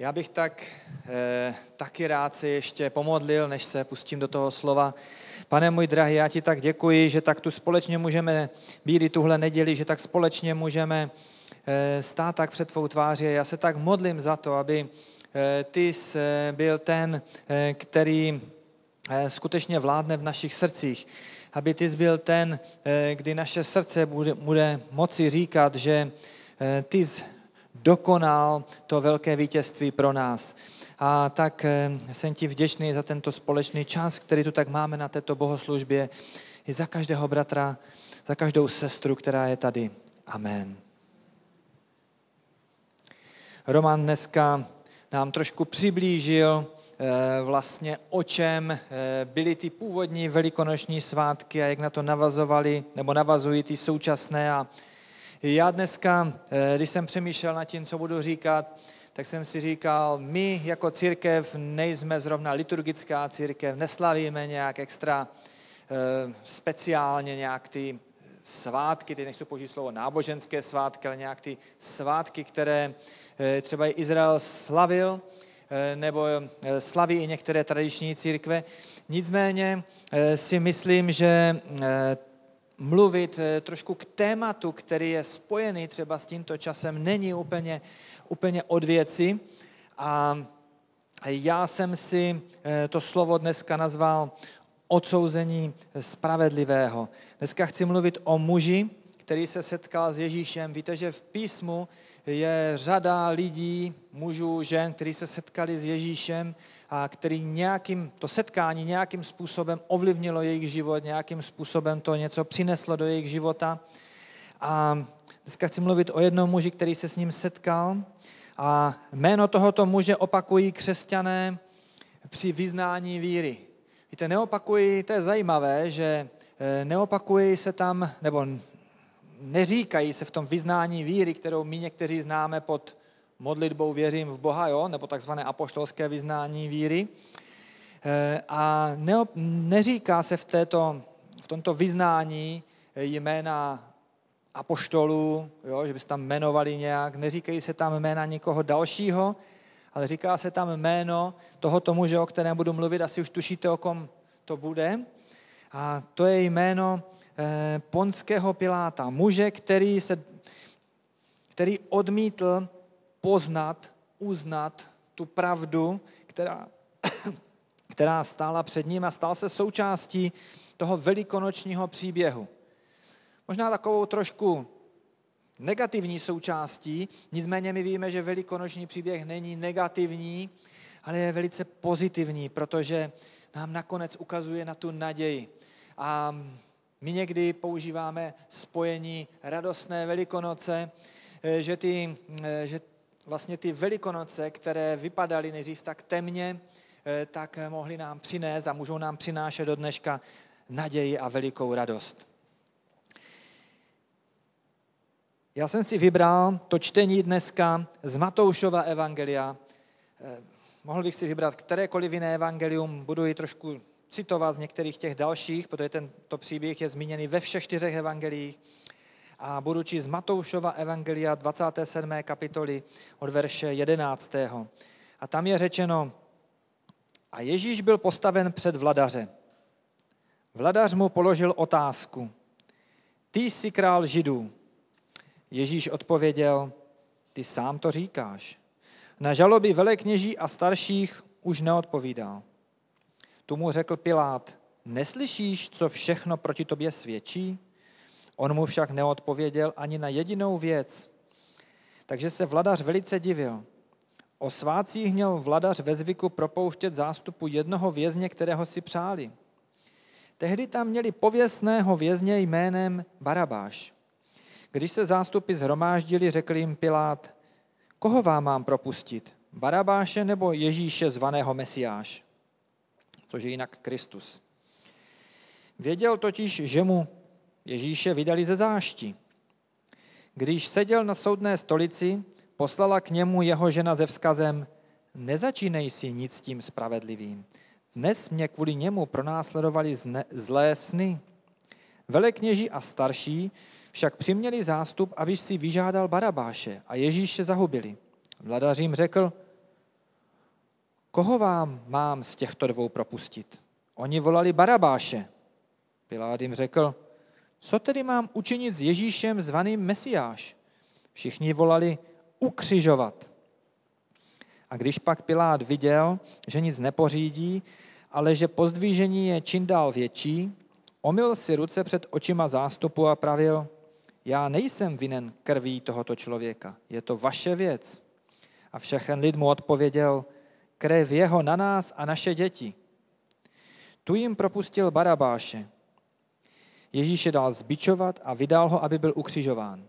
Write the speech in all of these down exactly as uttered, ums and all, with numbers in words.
Já bych tak eh, taky rád se ještě pomodlil, než se pustím do toho slova. Pane můj drahý, já ti tak děkuji, že tak tu společně můžeme být i tuhle neděli, že tak společně můžeme eh, stát tak před tvou tváří. Já se tak modlím za to, aby eh, ty jsi byl ten, eh, který eh, skutečně vládne v našich srdcích. Aby ty jsi byl ten, eh, kdy naše srdce bude, bude moci říkat, že eh, ty jsi dokonal to velké vítězství pro nás. A tak jsem ti vděčný za tento společný čas, který tu tak máme na této bohoslužbě, i za každého bratra, za každou sestru, která je tady. Amen. Roman dneska nám trošku přiblížil vlastně, o čem byly ty původní velikonoční svátky a jak na to navazovali, nebo navazují ty současné. A já dneska, když jsem přemýšlel nad tím, co budu říkat, tak jsem si říkal, my jako církev nejsme zrovna liturgická církev, neslavíme nějak extra speciálně nějak ty svátky, teď nechci použít slovo náboženské svátky, ale nějak ty svátky, které třeba i Izrael slavil, nebo slaví i některé tradiční církve. Nicméně si myslím, že mluvit trošku k tématu, který je spojený třeba s tímto časem, není úplně, úplně od věci. A já jsem si to slovo dneska nazval odsouzení spravedlivého. Dneska chci mluvit o muži, který se setkal s Ježíšem. Víte, že v písmu je řada lidí, mužů, žen, kteří se setkali s Ježíšem a který nějakým, to setkání nějakým způsobem ovlivnilo jejich život, nějakým způsobem to něco přineslo do jejich života. A dneska chci mluvit o jednom muži, který se s ním setkal. A jméno tohoto muže opakují křesťané při vyznání víry. Víte, neopakují, to je zajímavé, že neopakují se tam, nebo neříkají se v tom vyznání víry, kterou my někteří známe pod modlitbou věřím v Boha, jo? Nebo takzvané apoštolské vyznání víry. A ne, neříká se v, této, v tomto vyznání jména apoštolů, jo? Že by se tam jmenovali nějak, neříkají se tam jména někoho dalšího, ale říká se tam jméno tohoto muže, o kterém budu mluvit, asi už tušíte, o kom to bude. A to je jméno eh, Ponského Piláta, muže, který, se, který odmítl poznat, uznat tu pravdu, která, která stála před ním a stal se součástí toho velikonočního příběhu. Možná takovou trošku negativní součástí, nicméně my víme, že velikonoční příběh není negativní, ale je velice pozitivní, protože nám nakonec ukazuje na tu naději. A my někdy používáme spojení radostné Velikonoce, že ty, že vlastně ty Velikonoce, které vypadaly nejdřív tak temně, tak mohly nám přinést a můžou nám přinášet do dneška naději a velikou radost. Já jsem si vybral to čtení dneska z Matoušova evangelia. Mohl bych si vybrat kterékoliv jiné evangelium, budu ji trošku citovat z některých těch dalších, protože tento příběh je zmíněný ve všech čtyřech evangeliích. A budu číst z Matoušova evangelia dvacáté sedmé kapitoly od verše jedenáctého. A tam je řečeno, a Ježíš byl postaven před vladaře. Vladař mu položil otázku, ty jsi král Židů. Ježíš odpověděl, ty sám to říkáš. Na žaloby velekněží a starších už neodpovídal. Tu mu řekl Pilát, neslyšíš, co všechno proti tobě svědčí? On mu však neodpověděl ani na jedinou věc. Takže se vladař velice divil. O svátcích měl vladař ve zvyku propouštět zástupu jednoho vězně, kterého si přáli. Tehdy tam měli pověstného vězně jménem Barabáš. Když se zástupy shromáždili, řekl jim Pilát, koho vám mám propustit, Barabáše nebo Ježíše zvaného Mesiáš, což je jinak Kristus. Věděl totiž, že mu Ježíše vydali ze zášti. Když seděl na soudné stolici, poslala k němu jeho žena se vzkazem, nezačínej si nic tím spravedlivým. Dnes mě kvůli němu pronásledovali zlé sny. Velekněži a starší však přiměli zástup, abyž si vyžádal Barabáše a Ježíše zahubili. Vladař jim řekl, koho vám mám z těchto dvou propustit? Oni volali Barabáše. Pilát jim řekl, co tedy mám učinit s Ježíšem zvaným Mesiáš? Všichni volali ukřižovat. A když pak Pilát viděl, že nic nepořídí, ale že pozdvížení je čím dál větší, omyl si ruce před očima zástupu a pravil, já nejsem vinen krví tohoto člověka, je to vaše věc. A všechen lid mu odpověděl, krev jeho na nás a naše děti. Tu jim propustil Barabáše. Ježíše dal zbičovat a vydal ho, aby byl ukřižován.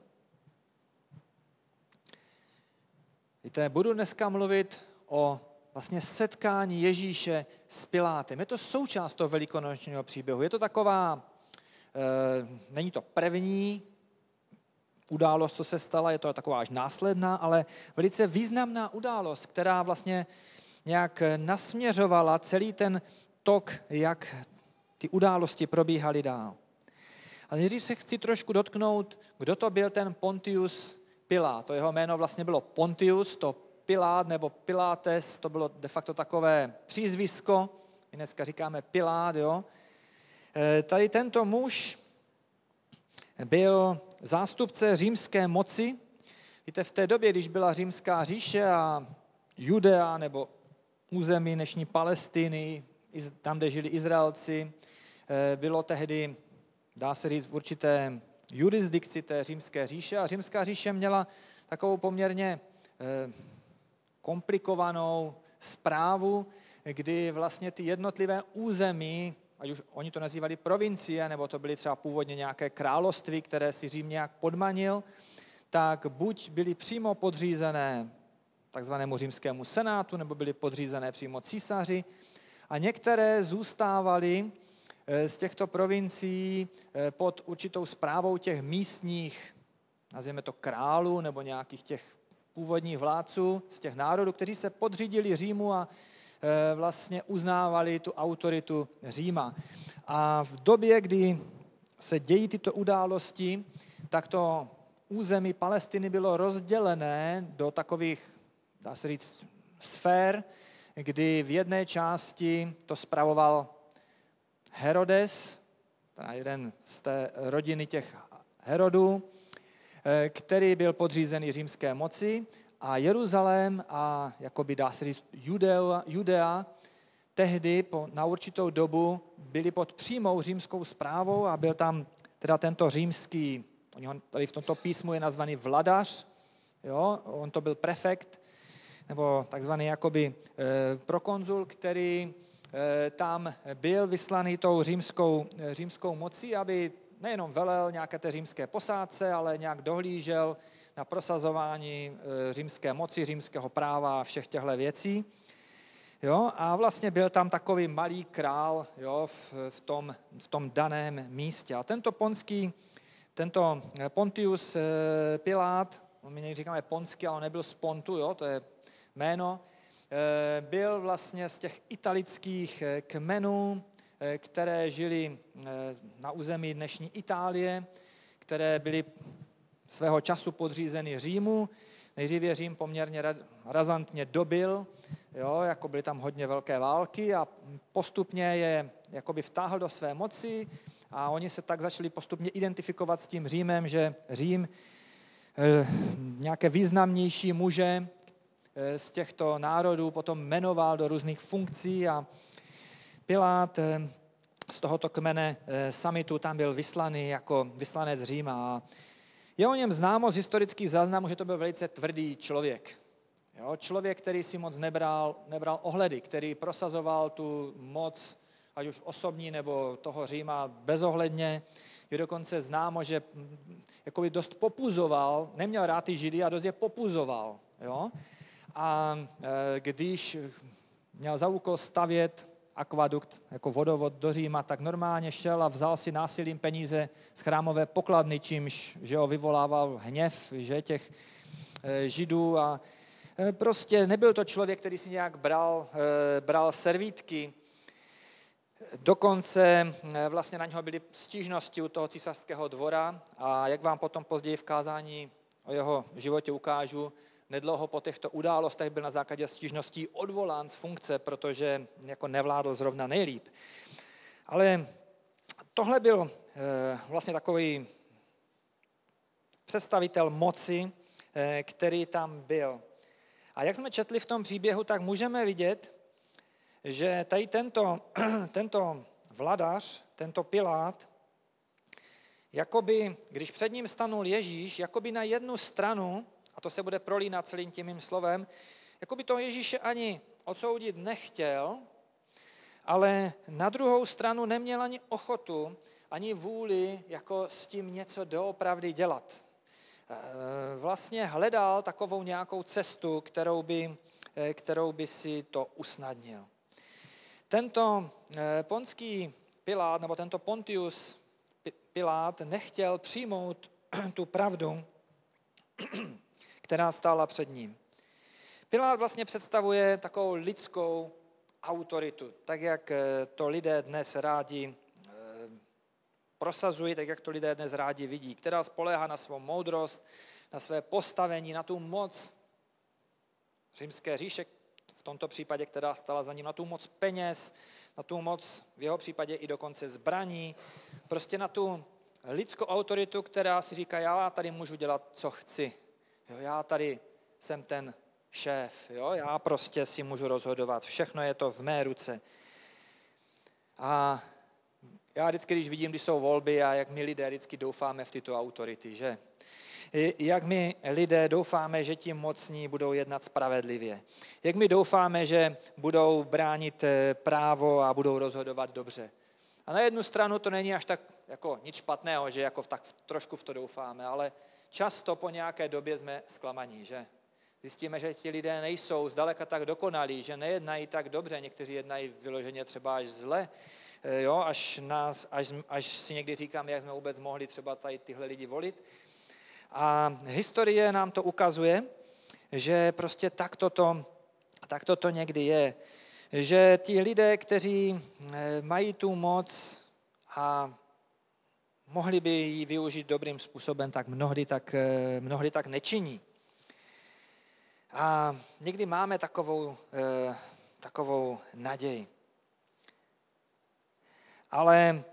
Víte, budu dneska mluvit o vlastně setkání Ježíše s Pilátem. Je to součást toho velikonočního příběhu. Je to taková, e, není to první událost, co se stala, je to taková až následná, ale velice významná událost, která vlastně nějak nasměřovala celý ten tok, jak ty události probíhaly dál. Ale nejdřív se chci trošku dotknout, kdo to byl ten Pontius Pilát. To jeho jméno vlastně bylo Pontius, to Pilát nebo Pilates, to bylo de facto takové přízvisko, my dneska říkáme Pilát, jo. Tady tento muž byl zástupce římské moci. Víte, v té době, když byla římská říše a Judea nebo území dnešní Palestiny, tam, kde žili Izraelci, bylo tehdy, dá se říct, v určité jurisdikci té římské říše a římská říše měla takovou poměrně komplikovanou správu, kdy vlastně ty jednotlivé území, ať už oni to nazývali provincie, nebo to byly třeba původně nějaké království, které si Řím nějak podmanil, tak buď byly přímo podřízené takzvanému římskému senátu, nebo byly podřízené přímo císaři a některé zůstávaly z těchto provincií pod určitou správou těch místních, nazvěme to králů, nebo nějakých těch původních vládců z těch národů, kteří se podřídili Římu a vlastně uznávali tu autoritu Říma. A v době, kdy se dějí tyto události, tak to území Palestiny bylo rozdělené do takových, dá se říct, sfér, kdy v jedné části to spravoval Herodes, teda jeden z té rodiny těch Herodů, který byl podřízený římské moci, a Jeruzalém a jakoby dá se říct Judea, Judea tehdy po, na určitou dobu byli pod přímou římskou správou a byl tam teda tento římský, tady v tomto písmu je nazvaný vladař, jo, on to byl prefekt, nebo takzvaný jakoby e, prokonzul, který e, tam byl vyslaný tou římskou, e, římskou mocí, aby nejenom velel nějaké té římské posádce, ale nějak dohlížel na prosazování římské moci, římského práva a všech těchto věcí. Jo, a vlastně byl tam takový malý král, jo, v, v, tom, v tom daném místě. A tento ponský, tento Pontius Pilát, my někdy říkáme ponský, ale on nebyl z Pontu, jo, to je jméno, byl vlastně z těch italických kmenů, které žili na území dnešní Itálie, které byly svého času podřízeny Římu. Nejdříve Řím poměrně razantně dobil, jo, jako byly tam hodně velké války a postupně je jakoby vtáhl do své moci a oni se tak začali postupně identifikovat s tím Římem, že Řím eh, nějaké významnější muže eh, z těchto národů potom jmenoval do různých funkcí a Pilát eh, z tohoto kmene eh, samitu tam byl vyslaný jako vyslanec Říma. Je o něm známo z historických záznamů, že to byl velice tvrdý člověk. Jo, člověk, který si moc nebral, nebral ohledy, který prosazoval tu moc, ať už osobní nebo toho Říma bezohledně. Je dokonce známo, že jakoby dost popuzoval, neměl rád ty Židy a dost je popuzoval. Jo? A e, když měl za úkol stavět akvadukt jako vodovod do Říma, tak normálně šel a vzal si násilím peníze z chrámové pokladny, čímž že ho vyvolával hněv že, těch e, Židů a e, prostě nebyl to člověk, který si nějak bral, e, bral servítky. Dokonce e, vlastně na něho byly stížnosti u toho císařského dvora a jak vám potom později v kázání o jeho životě ukážu, nedlouho po těchto událostech byl na základě stížností odvolán z funkce, protože jako nevládl zrovna nejlíp. Ale tohle byl vlastně takový představitel moci, který tam byl. A jak jsme četli v tom příběhu, tak můžeme vidět, že tady tento, tento vladař, tento Pilát, jakoby, když před ním stanul Ježíš, jakoby na jednu stranu, a to se bude prolínat celým tím mým slovem, jakoby toho Ježíše ani odsoudit nechtěl, ale na druhou stranu neměl ani ochotu, ani vůli jako s tím něco doopravdy dělat. Vlastně hledal takovou nějakou cestu, kterou by, kterou by si to usnadnil. Tento ponský Pilát, nebo tento Pontius Pilát nechtěl přijmout tu pravdu, která stála před ním. Pilát vlastně představuje takovou lidskou autoritu, tak jak to lidé dnes rádi prosazují, tak jak to lidé dnes rádi vidí, která spoléhá na svou moudrost, na své postavení, na tu moc římské říše, v tomto případě, která stala za ním, na tu moc peněz, na tu moc, v jeho případě i dokonce zbraní, prostě na tu lidskou autoritu, která si říká, já tady můžu dělat, co chci. Jo, já tady jsem ten šéf, jo, já prostě si můžu rozhodovat, všechno je to v mé ruce. A já vždycky, když vidím, když jsou volby a jak my lidé vždycky doufáme v tyto autority, že? Jak my lidé doufáme, že ti mocní budou jednat spravedlivě. Jak my doufáme, že budou bránit právo a budou rozhodovat dobře. A na jednu stranu to není až tak jako nic špatného, že jako v, tak trošku v to doufáme, ale často po nějaké době jsme zklamaní, že? Zjistíme, že ti lidé nejsou zdaleka tak dokonalí, že nejednají tak dobře, někteří jednají vyloženě třeba až zle, jo, až, nás, až, až si někdy říkáme, jak jsme vůbec mohli třeba tady tyhle lidi volit. A historie nám to ukazuje, že prostě takto to, takto to někdy je. Že ti lidé, kteří mají tu moc a mohli by ji využít dobrým způsobem, tak mnohdy tak, mnohdy tak nečiní. A někdy máme takovou, takovou naději. Ale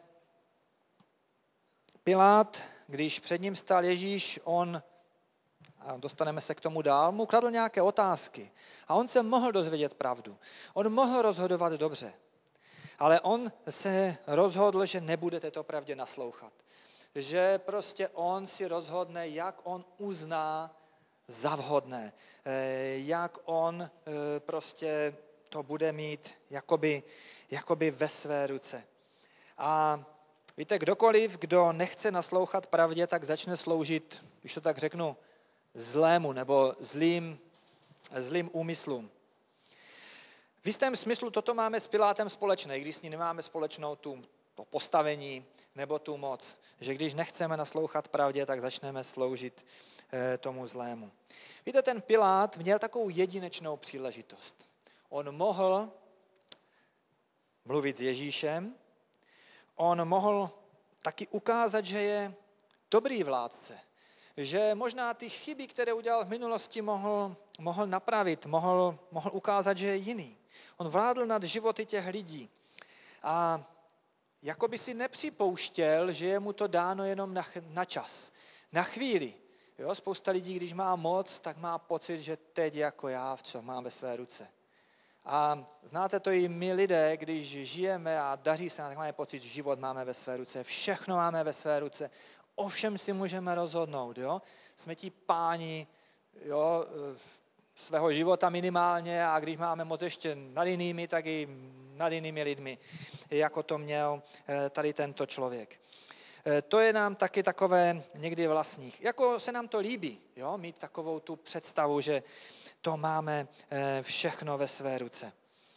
Pilát, když před ním stál Ježíš, on, a dostaneme se k tomu dál, mu kladl nějaké otázky. A on se mohl dozvědět pravdu. On mohl rozhodovat dobře. Ale on se rozhodl, že nebude této pravdě naslouchat. Že prostě on si rozhodne, jak on uzná za vhodné. Jak on prostě to bude mít jakoby, jakoby ve své ruce. A víte, kdokoliv, kdo nechce naslouchat pravdě, tak začne sloužit, když to tak řeknu, zlému nebo zlým, zlým úmyslům. V jistém smyslu toto máme s Pilátem společné, když s ní nemáme společnou tu, to postavení nebo tu moc. Že když nechceme naslouchat pravdě, tak začneme sloužit e, tomu zlému. Víte, ten Pilát měl takovou jedinečnou příležitost. On mohl mluvit s Ježíšem, on mohl taky ukázat, že je dobrý vládce, že možná ty chyby, které udělal v minulosti, mohl, mohl napravit, mohl, mohl ukázat, že je jiný. On vládl nad životy těch lidí a jako by si nepřipouštěl, že je mu to dáno jenom na, na čas, na chvíli. Jo, spousta lidí, když má moc, tak má pocit, že teď jako já, co mám ve své ruce. A znáte to i my lidé, když žijeme a daří se, tak máme pocit, že život máme ve své ruce, všechno máme ve své ruce, o všem si můžeme rozhodnout. Jo? Jsme ti páni, jo, svého života minimálně a když máme moc ještě nad jinými, tak i nad jinými lidmi, jako to měl tady tento člověk. To je nám taky takové někdy vlastních. Jako se nám to líbí, jo? Mít takovou tu představu, že to máme všechno ve své ruce.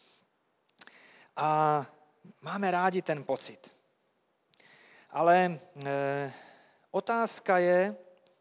A máme rádi ten pocit. Ale e, otázka je,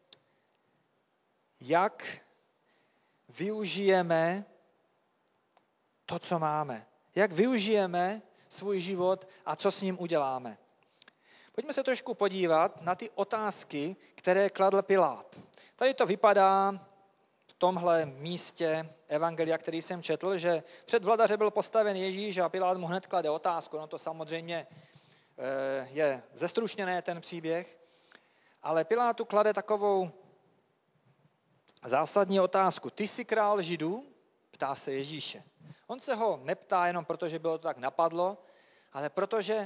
jak využijeme to, co máme. Jak využijeme svůj život a co s ním uděláme. Pojďme se trošku podívat na ty otázky, které kladl Pilát. Tady to vypadá tomhle místě evangelia, který jsem četl, že před vladaře byl postaven Ježíš a Pilát mu hned klade otázku. No to samozřejmě je zestručněné ten příběh, ale Pilátu klade takovou zásadní otázku. Ty jsi král Židů? Ptá se Ježíše. On se ho neptá jenom proto, že bylo to tak napadlo, ale protože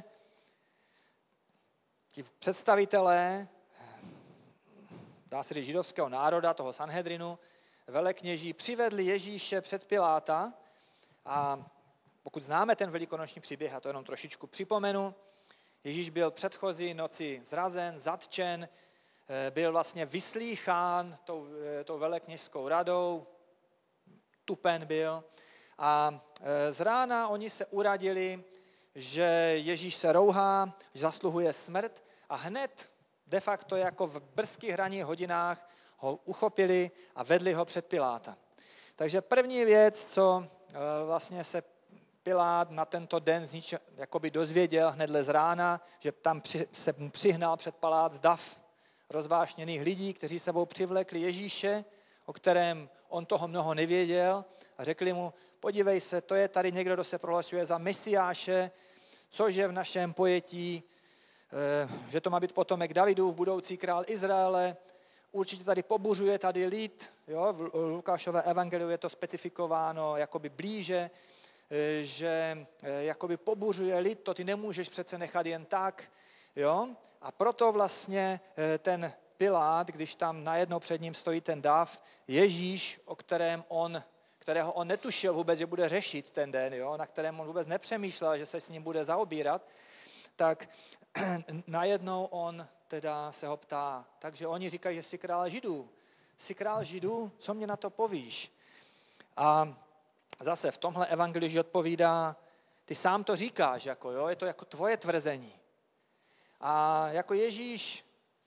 ti představitelé, dá se říct, židovského národa, toho Sanhedrinu, velekněží, přivedli Ježíše před Piláta a pokud známe ten velikonoční příběh, a to jenom trošičku připomenu, Ježíš byl předchozí noci zrazen, zatčen, byl vlastně vyslýchán tou, tou velekněžskou radou, tupen byl a z rána oni se uradili, že Ježíš se rouhá, že zasluhuje smrt a hned de facto jako v brzkých ranních hodinách ho uchopili a vedli ho před Piláta. Takže první věc, co vlastně se Pilát na tento den jakoby dozvěděl hnedle z rána, že tam při, se mu přihnal před palác dav rozvášněných lidí, kteří sebou přivlekli Ježíše, o kterém on toho mnoho nevěděl a řekli mu, podívej se, to je tady někdo, kdo se prohlašuje za Mesiáše, což je v našem pojetí, že to má být potomek Davidův, budoucí král Izraele, určitě tady pobuřuje tady lid, jo, v Lukášové evangeliu je to specifikováno jakoby blíže, že jakoby pobuřuje lid, to ty nemůžeš přece nechat jen tak, jo, a proto vlastně ten Pilát, když tam najednou před ním stojí ten dav, Ježíš, o kterém on, kterého on netušil vůbec, že bude řešit ten den, jo, na kterém on vůbec nepřemýšlel, že se s ním bude zaobírat, tak najednou on teda se ho ptá. Takže oni říkají, že jsi král Židů. Jsi král Židů? Co mě na to povíš? A zase v tomhle evangeliu odpovídá, ty sám to říkáš, jako, jo, je to jako tvoje tvrzení. A jako Ježíš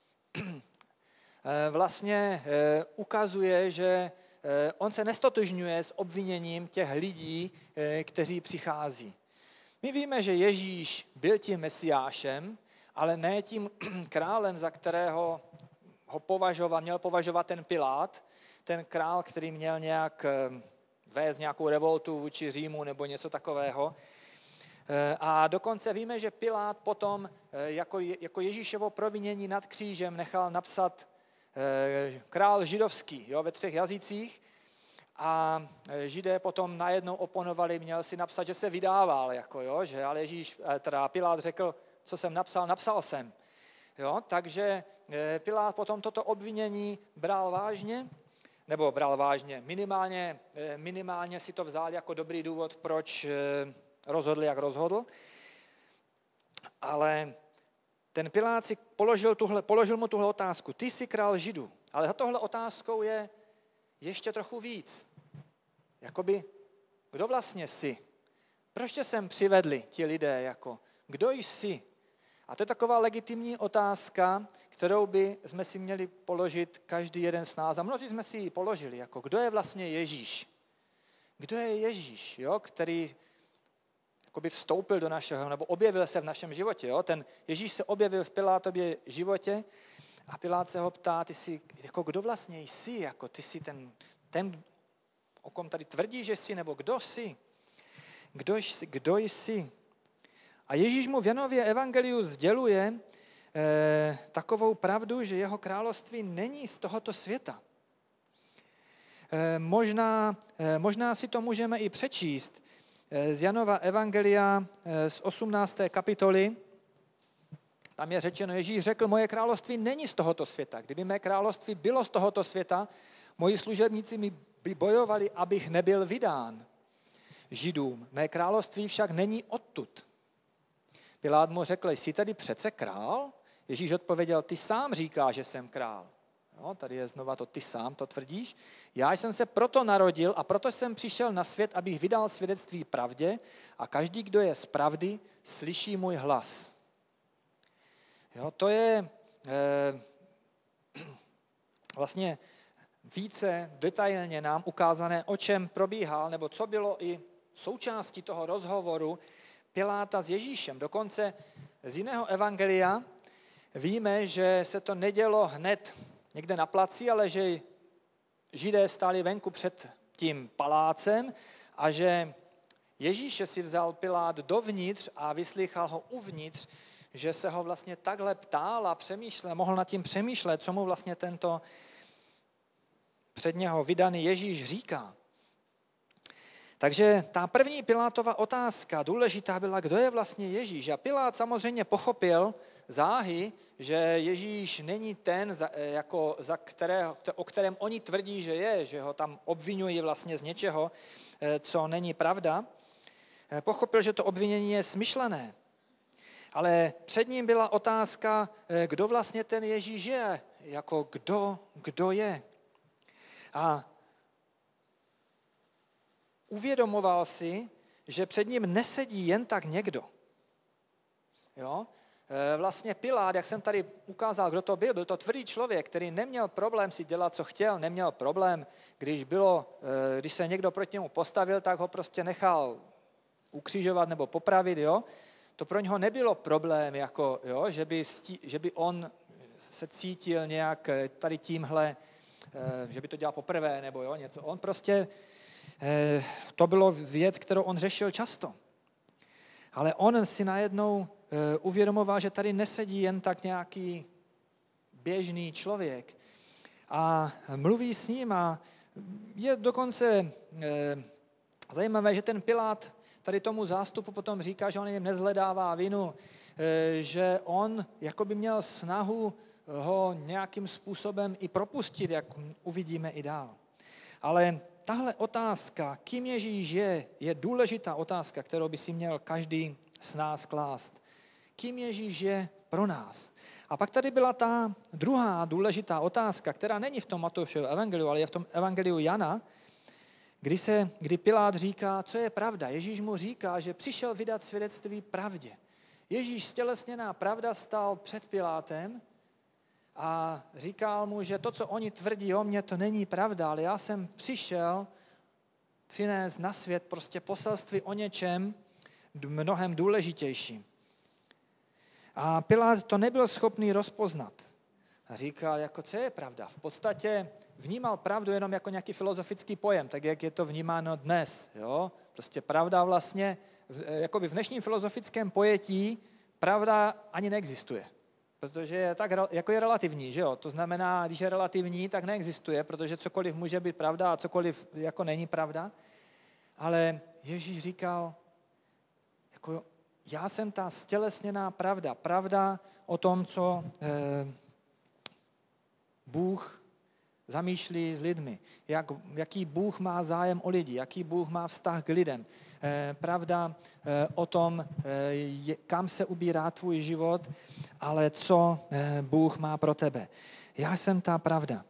vlastně ukazuje, že on se nestotožňuje s obviněním těch lidí, kteří přichází. My víme, že Ježíš byl tím Mesiášem, ale ne tím králem, za kterého ho považoval, měl považovat ten Pilát, ten král, který měl nějak vést nějakou revoltu vůči Římu nebo něco takového. A dokonce víme, že Pilát potom jako, jako Ježíšovo provinění nad křížem nechal napsat král židovský, jo, ve třech jazycích a Židé potom najednou oponovali, měl si napsat, že se vydával, jako, jo, že, ale Ježíš, teda Pilát řekl, co jsem napsal, napsal jsem. Jo, takže Pilát potom toto obvinění bral vážně, nebo bral vážně, minimálně, minimálně si to vzal jako dobrý důvod, proč rozhodl, jak rozhodl. Ale ten Pilát si položil, tuhle, položil mu tuhle otázku. Ty jsi král Židů. Ale za tohle otázkou je ještě trochu víc. Jakoby, kdo vlastně jsi? Proč tě sem přivedli ti lidé? Jako, kdo jsi? A to je taková legitimní otázka, kterou by jsme si měli položit každý jeden z nás. A mnozí jsme si ji položili. Jako, kdo je vlastně Ježíš? Kdo je Ježíš, jo, který jakoby vstoupil do našeho, nebo objevil se v našem životě. Jo? Ten Ježíš se objevil v Pilátově životě a Pilát se ho ptá, ty jsi, jako kdo vlastně jsi, jako ty jsi ten, ten, o kom tady tvrdí, že jsi, nebo kdo jsi? Kdo jsi? Kdo jsi? A Ježíš mu v Janově evangeliu sděluje eh, takovou pravdu, že jeho království není z tohoto světa. Eh, možná, eh, možná si to můžeme i přečíst, z Janova evangelia z osmnácté kapitoly, tam je řečeno, Ježíš řekl, moje království není z tohoto světa. Kdyby mé království bylo z tohoto světa, moji služebníci mi by bojovali, abych nebyl vydán Židům. Mé království však není odtud. Pilát mu řekl, jsi tady přece král? Ježíš odpověděl, ty sám říkáš, že jsem král. No, tady je znova to ty sám, to tvrdíš. Já jsem se proto narodil a proto jsem přišel na svět, abych vydal svědectví pravdě a každý, kdo je z pravdy, slyší můj hlas. Jo, to je eh, vlastně více detailně nám ukázané, o čem probíhal, nebo co bylo i součástí toho rozhovoru Piláta s Ježíšem. Dokonce z jiného evangelia víme, že se to nedělo hned někde na placi, ale že Židé stáli venku před tím palácem a že Ježíše si vzal Pilát dovnitř a vyslýchal ho uvnitř, že se ho vlastně takhle ptal a přemýšlel, mohl nad tím přemýšlet, co mu vlastně tento před něho vydaný Ježíš říká. Takže ta první Pilátova otázka důležitá byla, kdo je vlastně Ježíš. A Pilát samozřejmě pochopil záhy, že Ježíš není ten, za, jako za kterého, o kterém oni tvrdí, že je, že ho tam obvinují vlastně z něčeho, co není pravda. Pochopil, že to obvinění je smyšlené. Ale před ním byla otázka, kdo vlastně ten Ježíš je, jako kdo, kdo je. A uvědomoval si, že před ním nesedí jen tak někdo. Jo? Vlastně Pilát, jak jsem tady ukázal, kdo to byl, byl to tvrdý člověk, který neměl problém si dělat, co chtěl, neměl problém, když, bylo, když se někdo proti němu postavil, tak ho prostě nechal ukřižovat nebo popravit. Jo? To pro něho nebylo problém, jako, jo? Že, by, že by on se cítil nějak tady tímhle, že by to dělal poprvé nebo jo, něco. On prostě, to bylo věc, kterou on řešil často. Ale on si najednou uvědomoval, že tady nesedí jen tak nějaký běžný člověk. A mluví s ním a je dokonce zajímavé, že ten Pilát tady tomu zástupu potom říká, že on jim nezhledává vinu, že on jakoby měl snahu ho nějakým způsobem i propustit, jak uvidíme i dál. Ale tahle otázka, kým Ježíš je, je důležitá otázka, kterou by si měl každý z nás klást. Kým Ježíš je pro nás? A pak tady byla ta druhá důležitá otázka, která není v tom Matoušově evangeliu, ale je v tom evangeliu Jana, kdy, se, kdy Pilát říká, co je pravda. Ježíš mu říká, že přišel vydat svědectví pravdě. Ježíš stělesněná pravda stál před Pilátem a říkal mu, že to, co oni tvrdí o mně, to není pravda, ale já jsem přišel přinést na svět prostě poselství o něčem mnohem důležitějším. A Pilát to nebyl schopný rozpoznat. A říkal, jako co je pravda. V podstatě vnímal pravdu jenom jako nějaký filozofický pojem, tak jak je to vnímáno dnes. Jo? Prostě pravda vlastně, jakoby v dnešním filozofickém pojetí, pravda ani neexistuje. Protože je tak, jako je relativní, že jo? To znamená, když je relativní, tak neexistuje, protože cokoliv může být pravda a cokoliv jako není pravda. Ale Ježíš říkal, jako já jsem ta stělesněná pravda. Pravda o tom, co eh, Bůh zamýšlí s lidmi. Jak, jaký Bůh má zájem o lidi, jaký Bůh má vztah k lidem. Eh, pravda eh, o tom, eh, je, kam se ubírá tvůj život, ale co eh, Bůh má pro tebe. Já jsem ta pravda.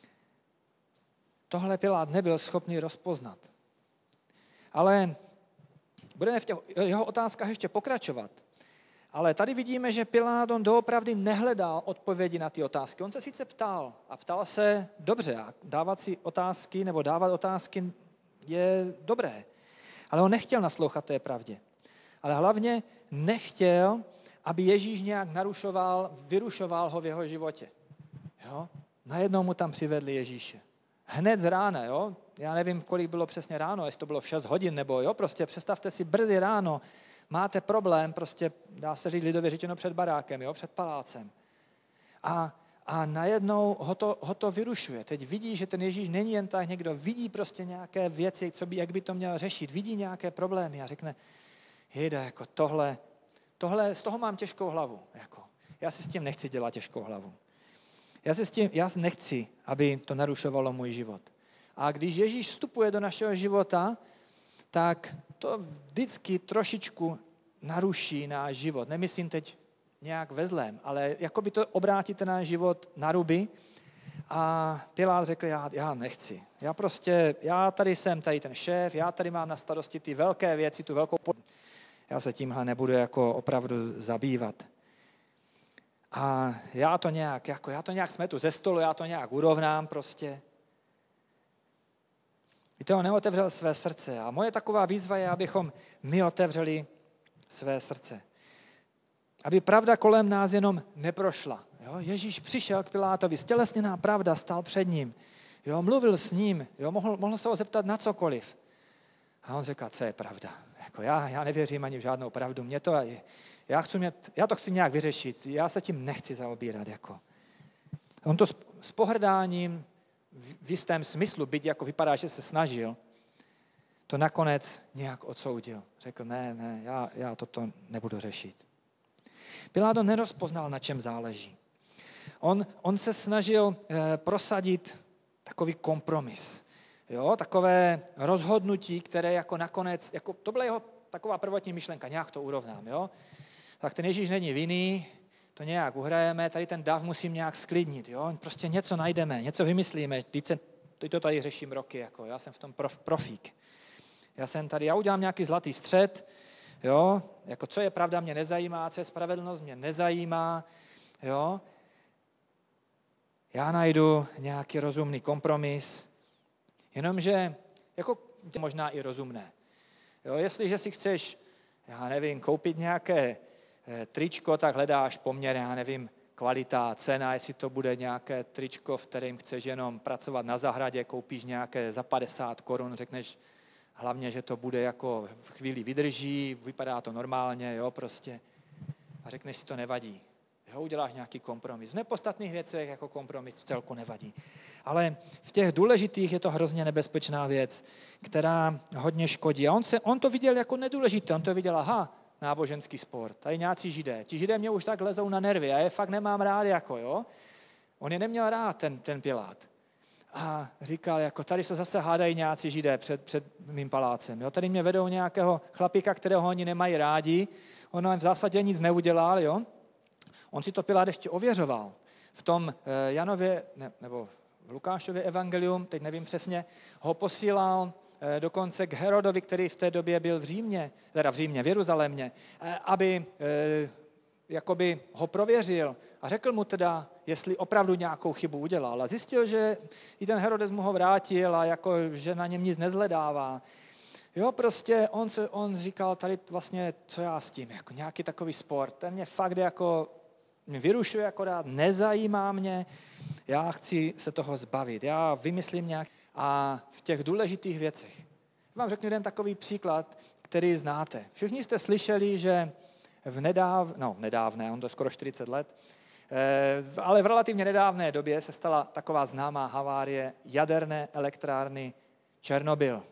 Tohle Pilát nebyl schopný rozpoznat. Ale budeme v těch jeho otázkách ještě pokračovat. Ale tady vidíme, že Pilát on doopravdy nehledal odpovědi na ty otázky. On se sice ptal a ptal se dobře a dávat si otázky nebo dávat otázky je dobré. Ale on nechtěl naslouchat té pravdě. Ale hlavně nechtěl, aby Ježíš nějak narušoval, vyrušoval ho v jeho životě. Jo? Najednou mu tam přivedli Ježíše. Hned z rána, jo? Já nevím, kolik bylo přesně ráno, jestli to bylo v šest hodin, nebo jo, prostě představte si brzy ráno, máte problém, prostě dá se říct lidově řečeno před barákem, jo, před palácem. A, a najednou ho to, ho to vyrušuje. Teď vidí, že ten Ježíš není jen tak někdo, vidí prostě nějaké věci, co by, jak by to měl řešit, vidí nějaké problémy a řekne, jde, jako tohle, tohle, z toho mám těžkou hlavu, jako. Já si s tím nechci dělat těžkou hlavu. Já si s tím, já nechci, aby to narušovalo můj život. A když Ježíš vstupuje do našeho života, tak to vždycky trošičku naruší náš život. Nemyslím teď nějak ve zlém, ale jako by to obrátí ten náš život na ruby. A Pilát řekl, já, já nechci. Já prostě, já tady jsem tady ten šéf, já tady mám na starosti ty velké věci, tu velkou... Já se tímhle nebudu jako opravdu zabývat. A já to nějak, jako já to nějak smetu ze stolu, já to nějak urovnám prostě. Víte, on neotevřel své srdce. A moje taková výzva je, abychom my otevřeli své srdce. Aby pravda kolem nás jenom neprošla. Jo? Ježíš přišel k Pilátovi, stělesněná pravda, stál před ním. Jo, mluvil s ním, jo, mohl, mohl se ho zeptat na cokoliv. A on řekl, co je pravda. Jako já, já nevěřím ani v žádnou pravdu. Mě to, já, chci mět, já to chci nějak vyřešit. Já se tím nechci zaobírat. Jako. On to s, s pohrdáním v, v jistém smyslu, byť jako vypadá, že se snažil, to nakonec nějak odsoudil. Řekl, ne, ne, já, já toto nebudu řešit. Piláto nerozpoznal, na čem záleží. On, on se snažil eh, prosadit takový kompromis. Jo, takové rozhodnutí, které jako nakonec, jako, to byla jeho taková prvotní myšlenka, nějak to urovnám. Jo? Tak ten Ježíš není vinný, to nějak uhrajeme, tady ten dav musím nějak sklidnit. Jo? Prostě něco najdeme, něco vymyslíme, teď, se, teď to tady řeším roky, jako, já jsem v tom prof, profík. Já jsem tady, já udělám nějaký zlatý střed, jo? Jako co je pravda, mě nezajímá, co je spravedlnost, mě nezajímá. Jo? Já najdu nějaký rozumný kompromis, jenomže jako možná i rozumné. Jo, jestliže si chceš, já nevím, koupit nějaké eh, tričko, tak hledáš poměr, já nevím, kvalita, cena, jestli to bude nějaké tričko, v kterém chceš jenom pracovat na zahradě, koupíš nějaké za padesát korun, řekneš hlavně, že to bude jako v chvíli vydrží, vypadá to normálně, jo, prostě. A řekneš si, to nevadí. Jo, uděláš nějaký kompromis. V nepodstatných věcech jako kompromis v celku nevadí. Ale v těch důležitých je to hrozně nebezpečná věc, která hodně škodí. A on, se, on to viděl jako nedůležité. On to viděl, aha, náboženský spor. Tady nějací židé. Ti židé mě už tak lezou na nervy. Já je fakt nemám rád, jako jo. On je neměl rád, ten, ten Pilát. A říkal, jako tady se zase hádají nějací židé před, před mým palácem. Jo. Tady mě vedou nějakého chlapíka, kterého oni nemají rádi. On v zásadě nic neudělal, jo. On si to Pilát ještě ověřoval. V tom Janově, ne, nebo v Lukášově evangelium, teď nevím přesně, ho posílal dokonce k Herodovi, který v té době byl v Římě, teda v Římě, v Jeruzalémě, aby jakoby ho prověřil a řekl mu teda, jestli opravdu nějakou chybu udělal. A zjistil, že i ten Herodes mu ho vrátil a jako, že na něm nic nezhledává. Jo, prostě on, se, on říkal tady vlastně, co já s tím, jako nějaký takový sport, ten mě fakt jako mě vyrušuje akorát, nezajímá mě, já chci se toho zbavit, já vymyslím nějak a v těch důležitých věcech. Vám řeknu jeden takový příklad, který znáte. Všichni jste slyšeli, že v nedáv, no v nedávné, on to je skoro čtyřicet let, eh, ale v relativně nedávné době se stala taková známá havárie jaderné elektrárny Černobyl.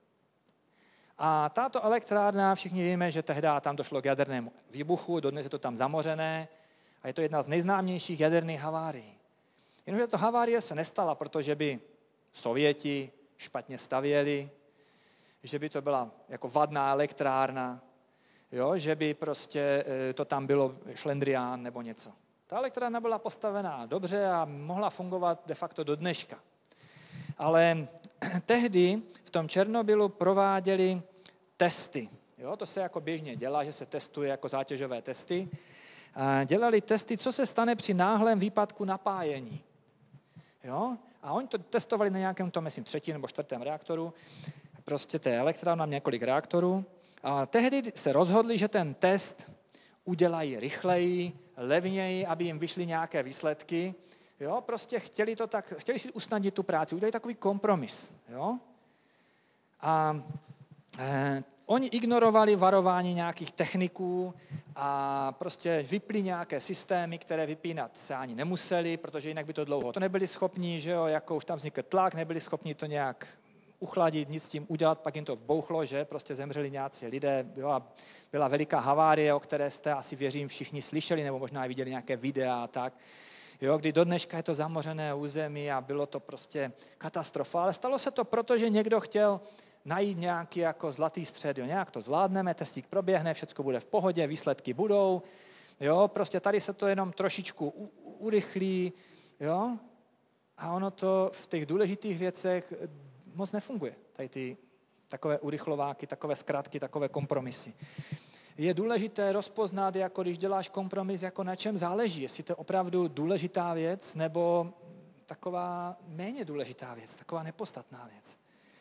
A tato elektrárna, všichni víme, že tehdy tam došlo k jadernému výbuchu, dodnes je to tam zamořené a je to jedna z nejznámějších jaderných havárií. Jenomže to havárie se nestala, protože by Sověti špatně stavěli, že by to byla jako vadná elektrárna, jo, že by prostě to tam bylo šlendrián nebo něco. Ta elektrárna byla postavená dobře a mohla fungovat de facto do dneška. Ale tehdy v tom Černobylu prováděli testy. Jo, to se jako běžně dělá, že se testuje jako zátěžové testy. A dělali testy, co se stane při náhlém výpadku napájení. Jo? A oni to testovali na nějakém tom, myslím, třetím nebo čtvrtém reaktoru. Prostě té elektrárny, mám několik reaktorů. A tehdy se rozhodli, že ten test udělají rychleji, levněji, aby jim vyšly nějaké výsledky. Jo? Prostě chtěli, to tak, chtěli si usnadnit tu práci, udělali takový kompromis. Jo? A eh, oni ignorovali varování nějakých techniků a prostě vypli nějaké systémy, které vypínat se ani nemuseli, protože jinak by to dlouho. To nebyli schopni, že jo, jako už tam vznikl tlak, nebyli schopni to nějak uchladit, nic s tím udělat, pak jim to vbouchlo, že prostě zemřeli nějací lidé, byla, byla veliká havárie, o které jste asi věřím všichni slyšeli, nebo možná i viděli nějaké videa a tak. Jo, kdy do dneška je to zamořené území a bylo to prostě katastrofa, ale stalo se to proto, že někdo chtěl najít nějaký jako zlatý střed, jo, nějak to zvládneme, testík proběhne, všechno bude v pohodě, výsledky budou, jo, prostě tady se to jenom trošičku u, urychlí, jo, a ono to v těch důležitých věcech moc nefunguje, tady ty takové urychlováky, takové zkratky, takové kompromisy. Je důležité rozpoznat, jako když děláš kompromis, jako na čem záleží, jestli to je opravdu důležitá věc, nebo taková méně důležitá věc, taková nepodstatná věc.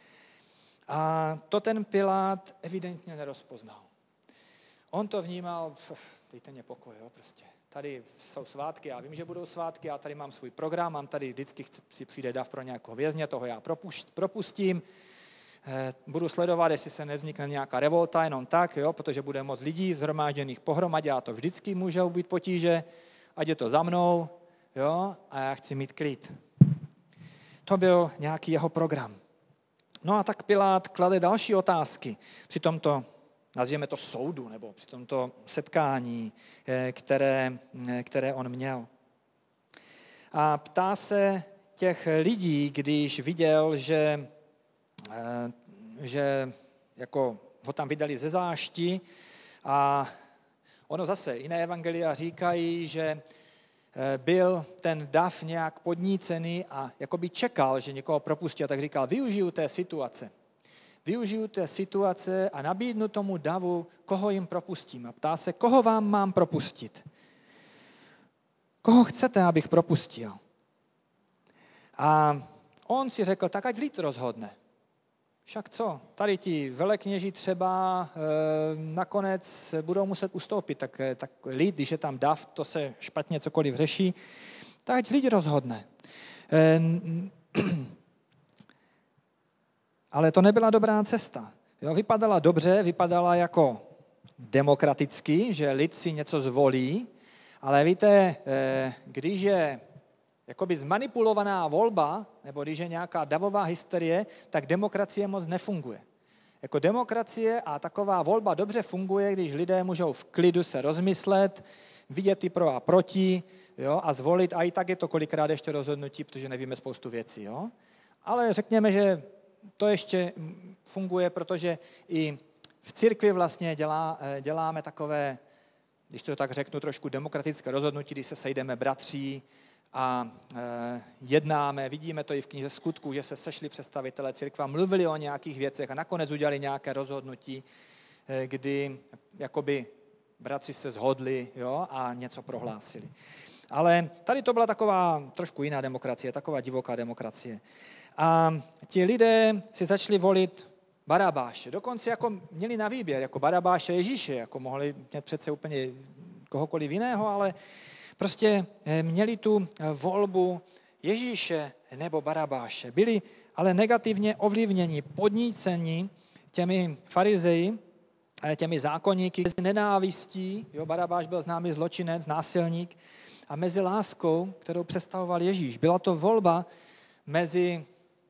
A to ten Pilát evidentně nerozpoznal. On to vnímal, dejte mě pokoj, jo, prostě. tady jsou svátky, já vím, že budou svátky, já tady mám svůj program, mám tady vždycky si přijde dav pro nějakého vězně, toho já propustím, budu sledovat, jestli se nevznikne nějaká revolta jenom tak, jo, protože bude moc lidí zhromážděných pohromadě a to vždycky může být potíže, ať je to za mnou, jo, a já chci mít klid. To byl nějaký jeho program. No a tak Pilát klade další otázky při tomto, nazvěme to soudu, nebo při tomto setkání, které, které on měl. A ptá se těch lidí, když viděl, že, že jako ho tam vydali ze zášti a ono zase, jiné evangelia říkají, že byl ten dav nějak podnícený a jakoby čekal, že někoho propustí, a tak říkal, využiju té situace. Využiju té situace a nabídnu tomu davu, koho jim propustím. A ptá se, koho vám mám propustit? Koho chcete, abych propustil? A on si řekl, tak ať lid rozhodne. Však co, tady ti velekněži třeba e, nakonec budou muset ustoupit, tak, tak lid, když je tam dav, to se špatně cokoliv řeší, tak ať lid rozhodne. E, ale to nebyla dobrá cesta. Jo, vypadala dobře, vypadala jako demokraticky, že lid si něco zvolí, ale víte, e, když je jakoby zmanipulovaná volba, nebo když je nějaká davová hysterie, tak demokracie moc nefunguje. Jako demokracie a taková volba dobře funguje, když lidé můžou v klidu se rozmyslet, vidět ty pro a proti, jo, a zvolit, a i tak je to kolikrát ještě rozhodnutí, protože nevíme spoustu věcí. Jo. Ale řekněme, že to ještě funguje, protože i v církvi vlastně dělá, děláme takové, když to tak řeknu, trošku demokratické rozhodnutí, když se sejdeme bratří, a e, jednáme, vidíme to i v knize Skutků, že se sešli představitelé církva, mluvili o nějakých věcech a nakonec udělali nějaké rozhodnutí, e, kdy jakoby bratři se shodli, jo, a něco prohlásili. Ale tady to byla taková trošku jiná demokracie, taková divoká demokracie. A ti lidé si začali volit Barabáše. Dokonce jako měli na výběr, jako Barabáše Ježíše, jako mohli mít přece úplně kohokoliv jiného, ale prostě měli tu volbu Ježíše nebo Barabáše. Byli ale negativně ovlivněni, podníceni těmi farizeji, těmi zákonníky, nenávistí, jo, Barabáš byl známý zločinec, násilník, a mezi láskou, kterou představoval Ježíš. Byla to volba mezi,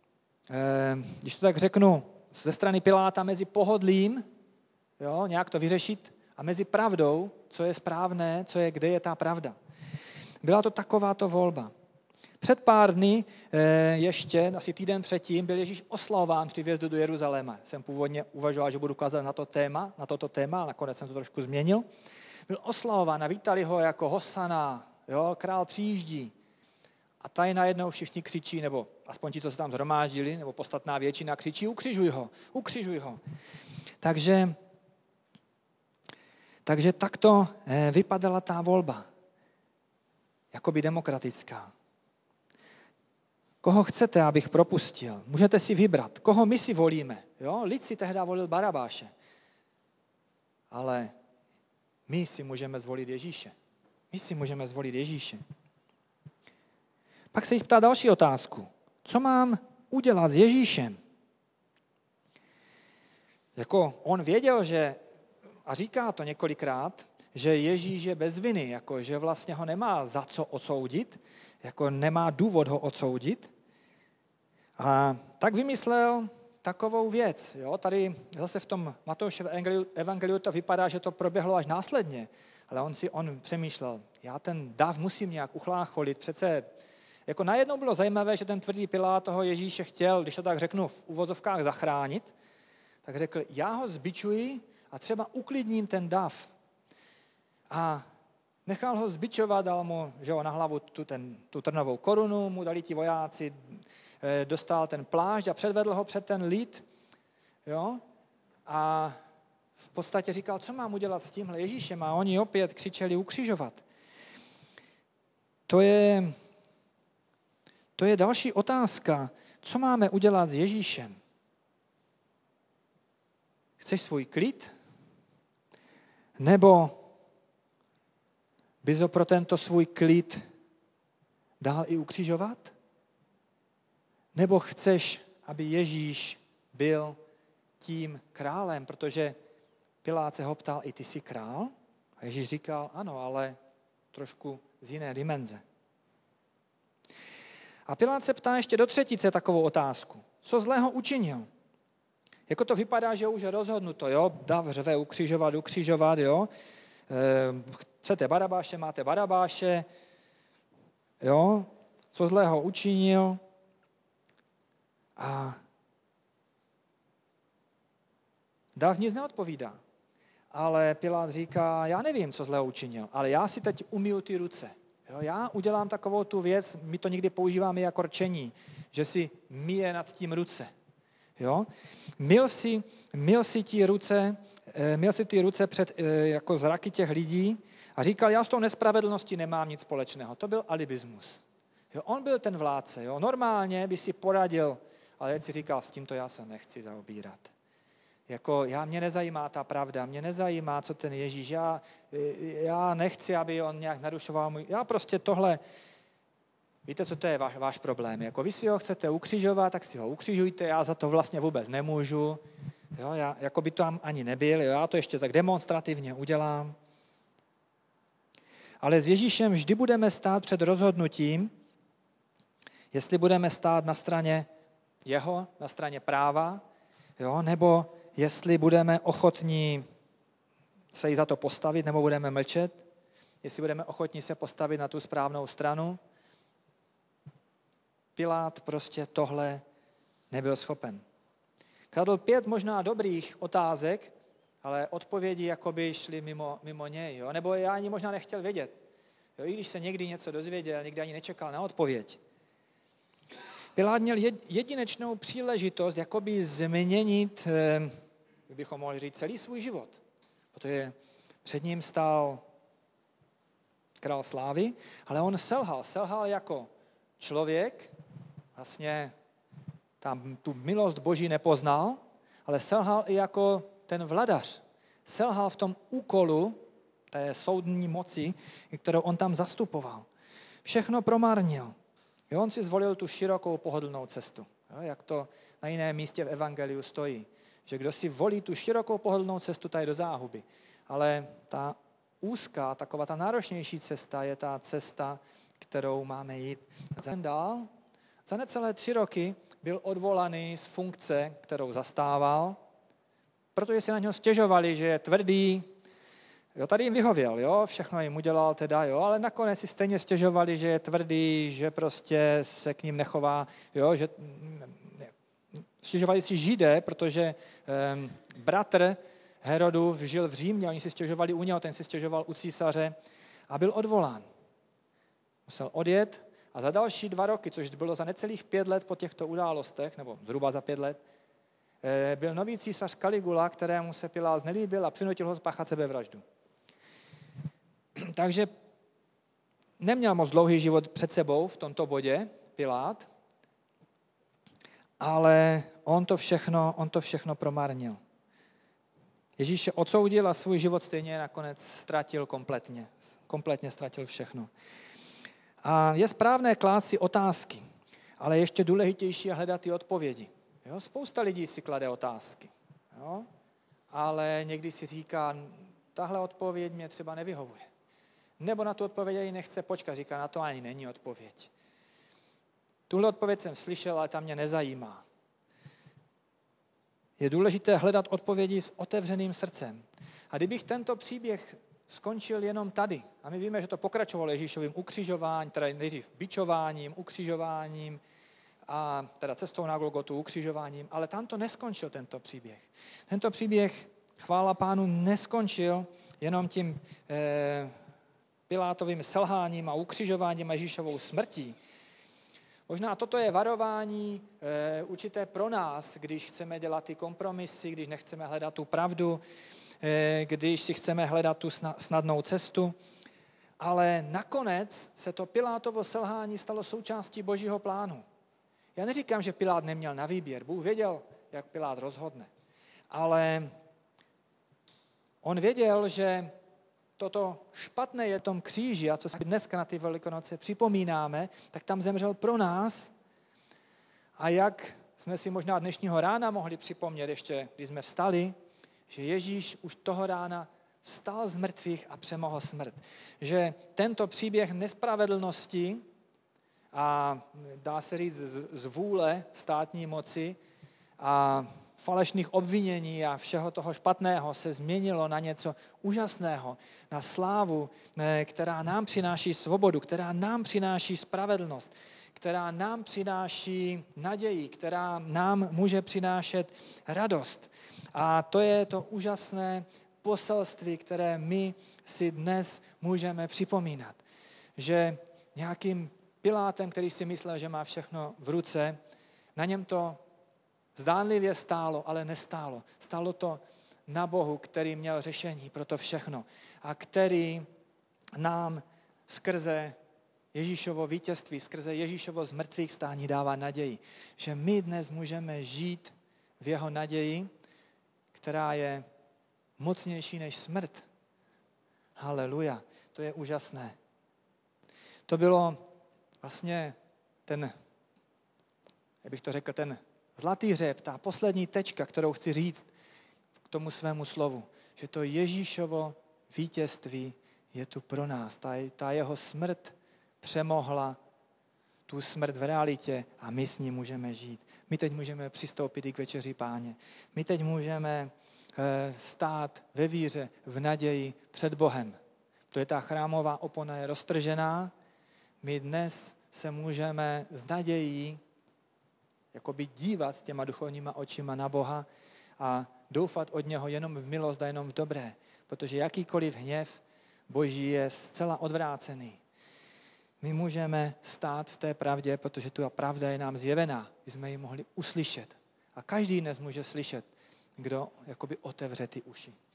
když to tak řeknu, ze strany Piláta mezi pohodlím, jo, nějak to vyřešit, a mezi pravdou, co je správné, co je, kde je ta pravda. Byla to takováto volba. Před pár dny, ještě asi týden předtím, byl Ježíš oslavován při vjezdu do Jeruzaléma. Jsem původně uvažoval, že budu kázat na to téma, na toto téma, a nakonec jsem to trošku změnil. Byl oslavován a vítali ho jako Hosana, jo, král přijíždí. A tady najednou všichni křičí, nebo aspoň ti, co se tam zhromáždili, nebo podstatná většina křičí, ukřižuj ho, ukřižuj ho. Takže, takže takto vypadala ta volba. Jakoby demokratická. Koho chcete, abych propustil? Můžete si vybrat. Koho my si volíme? Jo? Lid si tehdy volil Barabáše. Ale my si můžeme zvolit Ježíše. My si můžeme zvolit Ježíše. Pak se jich ptá další otázku. Co mám udělat s Ježíšem? Jako on věděl, že, a říká to několikrát, že Ježíš je bez viny, jako že vlastně ho nemá za co odsoudit, jako nemá důvod ho odsoudit. A tak vymyslel takovou věc. Jo? Tady zase v tom Matoušově evangeliu, evangeliu to vypadá, že to proběhlo až následně, ale on si on přemýšlel, já ten dav musím nějak uchlácholit, přece jako najednou bylo zajímavé, že ten tvrdý Pilát toho Ježíše chtěl, když to tak řeknu, v uvozovkách zachránit, tak řekl, já ho zbičuji a třeba uklidním ten dav. A nechal ho zbičovat, dal mu, že jo, na hlavu tu, ten, tu trnovou korunu, mu dali ti vojáci, dostal ten plášť a předvedl ho před ten lid. Jo? A v podstatě říkal, co mám udělat s tímhle Ježíšem? A oni opět křičeli ukřižovat. To je, to je další otázka. Co máme udělat s Ježíšem? Chceš svůj klid? Nebo bys ho pro tento svůj klid dál i ukřižovat? Nebo chceš, aby Ježíš byl tím králem, protože Pilát se ho ptal, i ty jsi král? A Ježíš říkal, ano, ale trošku z jiné dimenze. A Pilát se ptá ještě do třetice takovou otázku. Co zlého učinil? Jako to vypadá, že už je rozhodnuto, jo? Dav řve, ukřižovat, ukřižovat, jo? E, chcete Barabáše, máte Barabáše, jo? Co zlého učinil? A Dav nic neodpovídá. Ale Pilát říká, já nevím, co zlého učinil, ale já si teď umyju ty ruce. Jo, já udělám takovou tu věc, my to někdy používáme jako rčení, že si myje nad tím ruce. Jo? Myl si, myl si ty ruce, myl si ty ruce před jako zraky těch lidí a říkal, já s tou nespravedlností nemám nic společného. To byl alibismus. Jo, on byl ten vládce. Jo? Normálně by si poradil, ale teď si říkal, s tímto já se nechci zaobírat. Jako já, mě nezajímá ta pravda, mě nezajímá, co ten Ježíš, já, já nechci, aby on nějak narušoval můj, já prostě tohle, víte, co to je váš, váš problém, jako vy si ho chcete ukřižovat, tak si ho ukřižujte, já za to vlastně vůbec nemůžu, jo, já, jako by to tam ani nebyl, jo, já to ještě tak demonstrativně udělám. Ale s Ježíšem vždy budeme stát před rozhodnutím, jestli budeme stát na straně jeho, na straně práva, jo, nebo jestli budeme ochotní se jí za to postavit, nebo budeme mlčet, jestli budeme ochotní se postavit na tu správnou stranu. Pilát prostě tohle nebyl schopen. Kladl pět možná dobrých otázek, ale odpovědi jakoby šly mimo, mimo něj. Jo? Nebo já ani možná nechtěl vědět. Jo? I když se někdy něco dozvěděl, někdy ani nečekal na odpověď. Pilát měl jedinečnou příležitost jakoby změnit, bychom mohli říct, celý svůj život. Protože před ním stál král slávy, ale on selhal. Selhal jako člověk, vlastně tam tu milost Boží nepoznal, ale selhal i jako ten vladař. Selhal v tom úkolu té soudní moci, kterou on tam zastupoval. Všechno promarnil. Jo, on si zvolil tu širokou pohodlnou cestu, jo, jak to na jiném místě v evangeliu stojí, že kdo si volí tu širokou pohodlnou cestu, ta je do záhuby. Ale ta úzká, taková ta náročnější cesta je ta cesta, kterou máme jít. Dál, za necelé tři roky byl odvolaný z funkce, kterou zastával, protože si na něho stěžovali, že je tvrdý. Jo, tady jim vyhověl, jo, všechno jim udělal teda, jo, ale nakonec si stejně stěžovali, že je tvrdý, že prostě se k ním nechová, jo, že stěžovali si Židé, protože um, bratr Herodův žil v Římě, oni si stěžovali u něho, ten si stěžoval u císaře a byl odvolán. Musel odjet a za další dva roky, což bylo za necelých pět let po těchto událostech, nebo zhruba za pět let, byl nový císař Kaligula, kterému se Pilát znelíbil a přinutil ho spáchat sebevraždu. Takže neměl moc dlouhý život před sebou v tomto bodě Pilát, ale on to všechno, on to všechno promarnil. Ježíše odsoudil a svůj život stejně nakonec ztratil kompletně. Kompletně ztratil všechno. A je správné klást si otázky, ale ještě důležitější je hledat ty odpovědi. Jo? Spousta lidí si klade otázky, jo? Ale někdy si říká, tahle odpověď mě třeba nevyhovuje. Nebo na tu odpověď ani nechce počkat, říká, na to ani není odpověď. Tuhle odpověď jsem slyšel, ale ta mě nezajímá. Je důležité hledat odpovědi s otevřeným srdcem. A kdybych tento příběh skončil jenom tady, a my víme, že to pokračovalo Ježíšovým ukřižováním, teda nejdřív bičováním, ukřižováním, a teda cestou na Golgotu, ukřižováním, ale tam to neskončil tento příběh. Tento příběh, chvála Pánu, neskončil jenom tím eh, Pilátovým selháním a ukřižováním a Ježíšovou smrtí. Možná toto je varování e, určité pro nás, když chceme dělat ty kompromisy, když nechceme hledat tu pravdu, e, když si chceme hledat tu snadnou cestu. Ale nakonec se to Pilátovo selhání stalo součástí Božího plánu. Já neříkám, že Pilát neměl na výběr. Bůh věděl, jak Pilát rozhodne. Ale on věděl, že toto špatné je v tom kříži a co si dneska na ty Velikonoce připomínáme, tak tam zemřel pro nás. A jak jsme si možná dnešního rána mohli připomnět ještě, když jsme vstali, že Ježíš už toho rána vstal z mrtvých a přemohl smrt. Že tento příběh nespravedlnosti a dá se říct z vůle státní moci a falešných obvinění a všeho toho špatného se změnilo na něco úžasného, na slávu, která nám přináší svobodu, která nám přináší spravedlnost, která nám přináší naději, která nám může přinášet radost. A to je to úžasné poselství, které my si dnes můžeme připomínat. Že nějakým Pilátem, který si myslel, že má všechno v ruce, na něm to zdánlivě stálo, ale nestálo. Stálo to na Bohu, který měl řešení pro to všechno a který nám skrze Ježíšovo vítězství, skrze Ježíšovo zmrtvých stání dává naději. Že my dnes můžeme žít v jeho naději, která je mocnější než smrt. Haleluja, to je úžasné. To bylo vlastně ten, jak bych to řekl, ten zlatý řep, ta poslední tečka, kterou chci říct k tomu svému slovu, že to Ježíšovo vítězství je tu pro nás. Ta, ta jeho smrt přemohla tu smrt v realitě a my s ní můžeme žít. My teď můžeme přistoupit i k večeři Páně. My teď můžeme e, stát ve víře, v naději před Bohem. To je ta chrámová opona je roztržená. My dnes se můžeme s nadějí jakoby dívat těma duchovníma očima na Boha a doufat od něho jenom v milost a jenom v dobré, protože jakýkoliv hněv Boží je zcela odvrácený. My můžeme stát v té pravdě, protože tu pravda je nám zjevená, my jsme ji mohli uslyšet. A každý dnes může slyšet, kdo jakoby otevře ty uši.